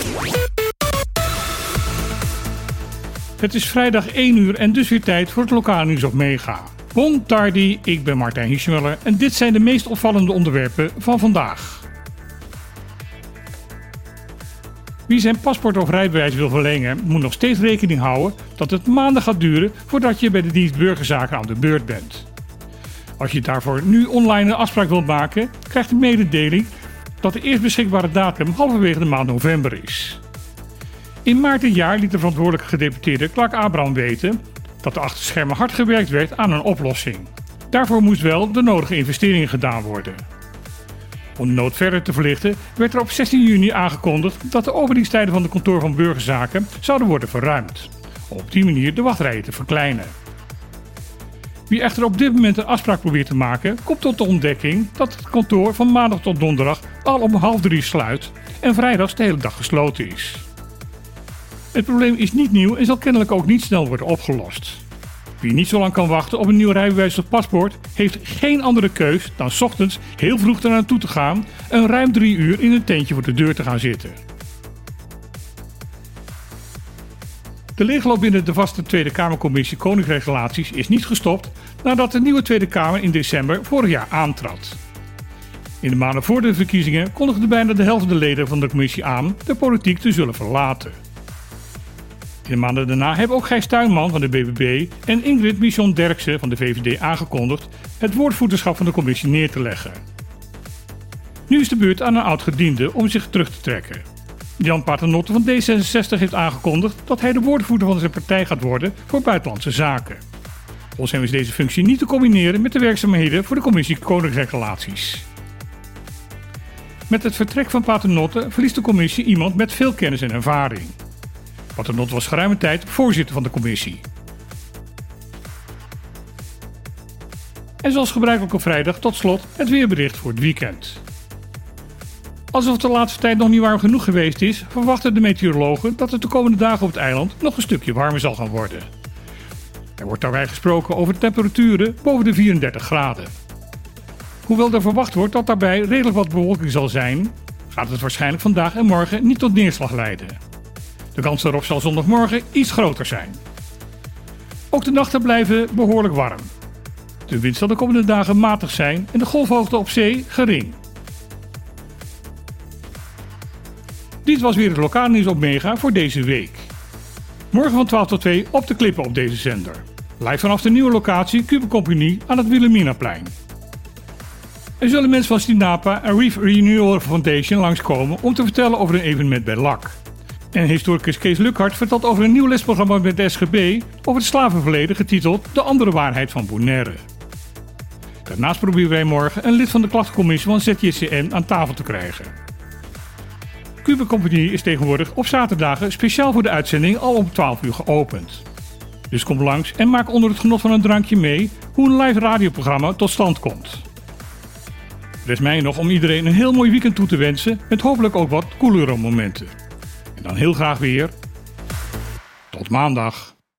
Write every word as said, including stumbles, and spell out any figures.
Het is vrijdag één uur en dus weer tijd voor het lokale nieuws op Mega. Bon tardi, ik ben Martijn Hiesmuller en dit zijn de meest opvallende onderwerpen van vandaag. Wie zijn paspoort of rijbewijs wil verlengen, moet nog steeds rekening houden dat het maanden gaat duren voordat je bij de dienst burgerzaken aan de beurt bent. Als je daarvoor nu online een afspraak wilt maken, krijgt de mededeling dat de eerst beschikbare datum halverwege de maand november is. In maart dit jaar liet de verantwoordelijke gedeputeerde Clark Abraham weten dat er achter de schermen hard gewerkt werd aan een oplossing. Daarvoor moest wel de nodige investeringen gedaan worden. Om de nood verder te verlichten werd er op zestien juni aangekondigd dat de overdiensttijden van de kantoor van burgerzaken zouden worden verruimd, om op die manier de wachtrijen te verkleinen. Wie echter op dit moment een afspraak probeert te maken, komt tot de ontdekking dat het kantoor van maandag tot donderdag al om half drie sluit en vrijdags de hele dag gesloten is. Het probleem is niet nieuw en zal kennelijk ook niet snel worden opgelost. Wie niet zo lang kan wachten op een nieuw rijbewijs of paspoort, heeft geen andere keus dan 's ochtends heel vroeg ernaartoe te gaan en ruim drie uur in een tentje voor de deur te gaan zitten. De leegloop binnen de vaste Tweede Kamercommissie Koninkrijksrelaties is niet gestopt nadat de nieuwe Tweede Kamer in december vorig jaar aantrad. In de maanden voor de verkiezingen kondigde bijna de helft van de leden van de commissie aan de politiek te zullen verlaten. In de maanden daarna hebben ook Gijs Tuinman van de B B B en Ingrid Michon-Derksen van de V V D aangekondigd het woordvoerderschap van de commissie neer te leggen. Nu is de beurt aan een oud-gediende om zich terug te trekken. Jan Paternotte van D zesenzestig heeft aangekondigd dat hij de woordvoerder van zijn partij gaat worden voor buitenlandse zaken. Volgens hem is deze functie niet te combineren met de werkzaamheden voor de commissie Koninkrijksrelaties. Met het vertrek van Paternotte verliest de commissie iemand met veel kennis en ervaring. Paternotte was geruime tijd voorzitter van de commissie. En zoals gebruikelijk op vrijdag tot slot het weerbericht voor het weekend. Alsof het de laatste tijd nog niet warm genoeg geweest is, verwachten de meteorologen dat het de komende dagen op het eiland nog een stukje warmer zal gaan worden. Er wordt daarbij gesproken over temperaturen boven de vierendertig graden. Hoewel er verwacht wordt dat daarbij redelijk wat bewolking zal zijn, gaat het waarschijnlijk vandaag en morgen niet tot neerslag leiden. De kans daarop zal zondagmorgen iets groter zijn. Ook de nachten blijven behoorlijk warm. De wind zal de komende dagen matig zijn en de golfhoogte op zee gering. Dit was weer het lokale nieuws op Mega voor deze week. Morgen van twaalf tot twee op de klippen op deze zender. Live vanaf de nieuwe locatie Cube Compagnie aan het Wilhelminaplein. Er zullen mensen van Stinapa en Reef Renewal Foundation langskomen om te vertellen over een evenement bij L A C. En historicus Kees Lukhart vertelt over een nieuw lesprogramma met de S G B over het slavenverleden getiteld De andere waarheid van Bonaire. Daarnaast proberen wij morgen een lid van de klachtencommissie van Z J C N aan tafel te krijgen. Cube Compagnie is tegenwoordig op zaterdagen speciaal voor de uitzending al om twaalf uur geopend. Dus kom langs en maak onder het genot van een drankje mee hoe een live radioprogramma tot stand komt. Rest mij nog om iedereen een heel mooi weekend toe te wensen met hopelijk ook wat coolere momenten. En dan heel graag weer tot maandag.